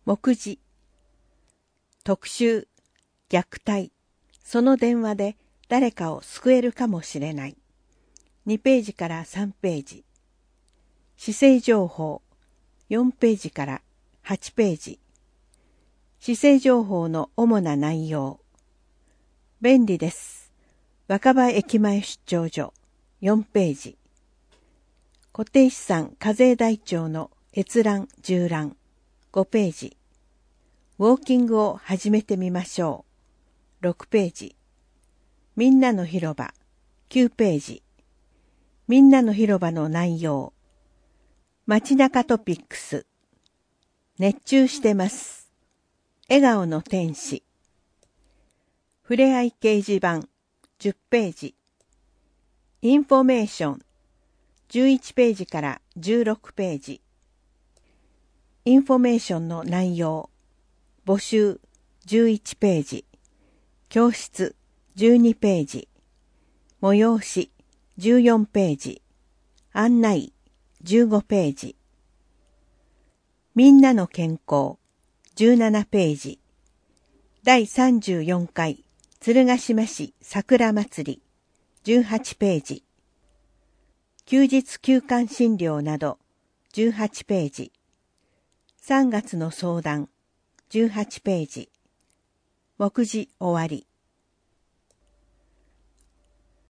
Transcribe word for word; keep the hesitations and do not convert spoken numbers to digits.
目次。特集、虐待。その電話で誰かを救えるかもしれない。にページからさんページ。市政情報。よんページからはちページ。市政情報の主な内容。便利です。若葉駅前出張所。よんページ。固定資産課税台帳の閲覧縦覧。ごページ。ウォーキングを始めてみましょう。ろくページ。みんなの広場。きゅうページ。みんなの広場の内容。街中トピックス。熱中してます。笑顔の天使。ふれあい掲示板。じゅっページ。インフォメーション。じゅういちページからじゅうろくページ。インフォメーションの内容。募集じゅういちページ。教室じゅうにページ。催しじゅうよんページ。案内じゅうごページ。みんなの健康じゅうななページ。だいさんじゅうよんかい鶴ヶ島市桜祭りじゅうはちページ。休日休館診療などじゅうはちページ。さんがつの相談じゅうはちページ。目次終わり。